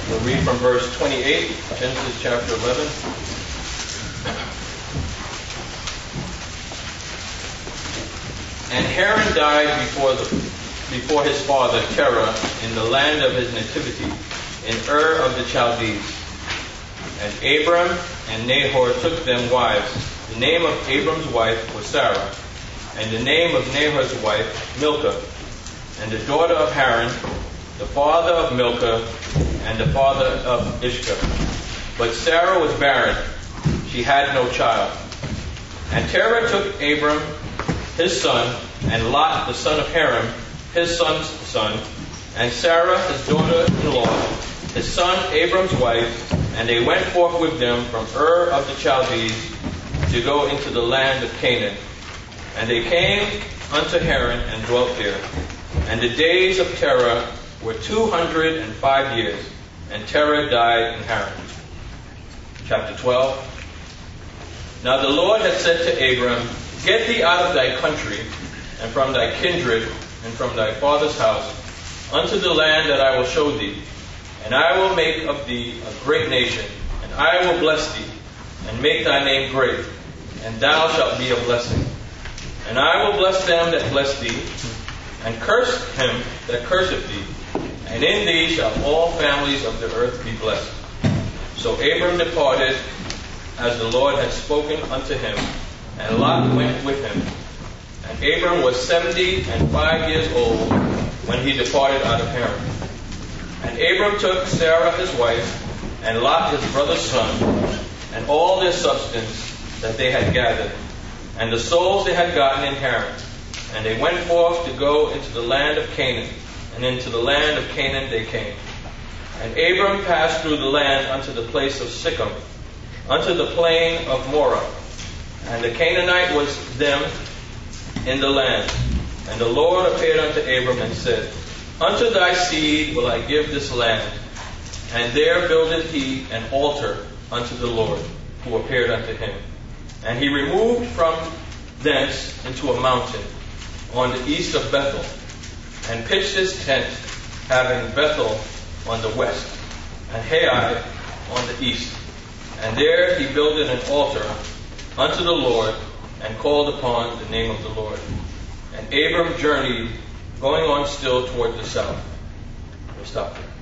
We'll read from verse 28, Genesis chapter 11. And Haran died before his father Terah in the land of his nativity, in Ur of the Chaldees. And Abram and Nahor took them wives. The name of Abram's wife was Sarah, and the name of Nahor's wife Milcah, and the daughter of Haran, the father of Milcah, and the father of Ishkah. But Sarah was barren; she had no child. And Terah took Abram his son, and Lot the son of Haran, his son's son, and Sarah his daughter-in-law, his son Abram's wife, and they went forth with them from Ur of the Chaldees to go into the land of Canaan. And they came unto Haran and dwelt there. And the days of Terah were 205 years, and Terah died in Haran. Chapter 12. Now the Lord had said to Abram, Get thee out of thy country, and from thy kindred, and from thy father's house, unto the land that I will show thee. And I will make of thee a great nation, and I will bless thee, and make thy name great, and thou shalt be a blessing. And I will bless them that bless thee, and curse him that curseth thee, and in thee shall all families of the earth be blessed. So Abram departed, as the Lord had spoken unto him, and Lot went with him. And Abram was 75 years old when he departed out of Haran. And Abram took Sarah his wife, and Lot his brother's son, and all their substance that they had gathered, and the souls they had gotten in Haran. And they went forth to go into the land of Canaan, and into the land of Canaan they came. And Abram passed through the land unto the place of Sichem, unto the plain of Moreh. And the Canaanite was them in the land. And the Lord appeared unto Abram and said, Unto thy seed will I give this land. And there builded he an altar unto the Lord, who appeared unto him. And he removed from thence into a mountain on the east of Bethel, and pitched his tent, having Bethel on the west, and Hai on the east. And there he builded an altar unto the Lord, and called upon the name of the Lord. And Abram journeyed, going on still toward the south. We'll stop there.